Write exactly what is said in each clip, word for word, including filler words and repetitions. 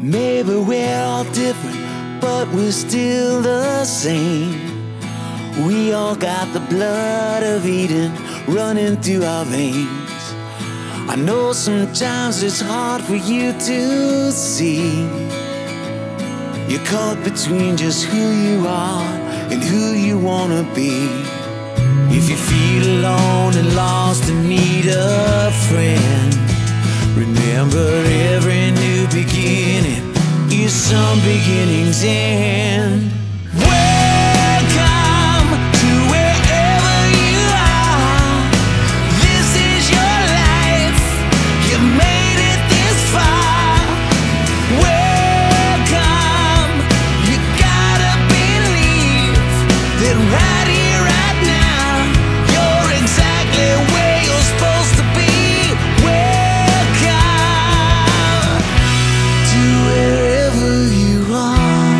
Maybe we're all different, but we're still the same. We all got the blood of Eden running through our veins. I know sometimes it's hard for you to see. You're caught between just who you are and who you wanna be. If you feel alone and lost and need a friend, remember every new beginning is some beginning's end. Welcome to wherever you are. This is your life. You made it this far. Welcome. You gotta believe that right here, right now, you're exactly where you're supposed to be. Welcome to wherever you are.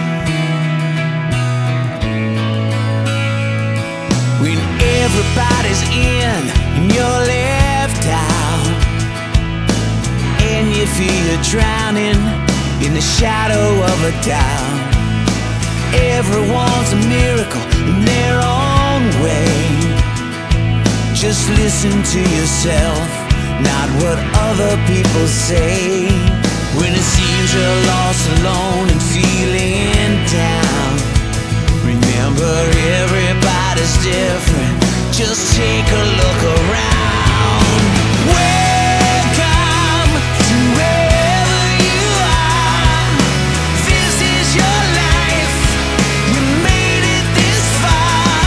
When everybody's in and you're left out, and you feel you're drowning in the shadow of a doubt. Everyone's a miracle in their own way. Just listen to yourself, not what other people say. When it seems you're lost, alone, and feeling down, remember everybody's different. Just take a look around. Welcome to wherever you are. This is your life. You made it this far.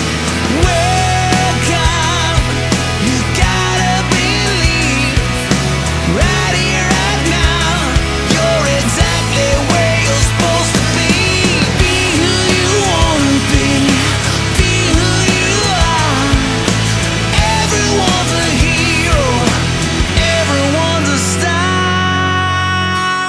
Welcome. You gotta believe right here, right now, you're exactly where you're supposed to be. Be who you wanna be. Be who you are. Everyone's a hero. Everyone's a star.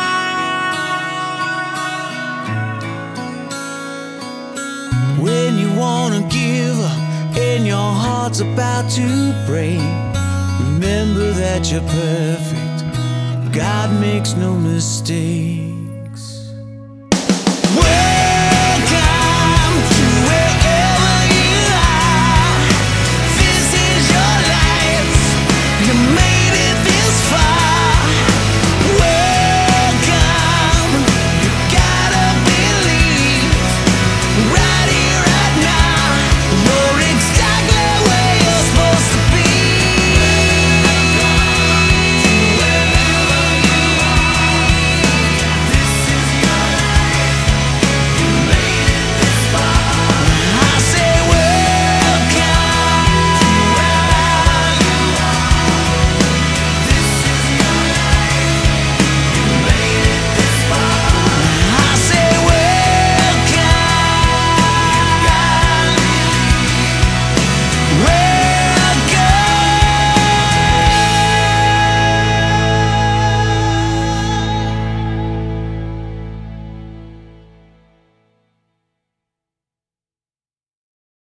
When you wanna give up and your heart's about to break, remember that you're perfect. God makes no mistake.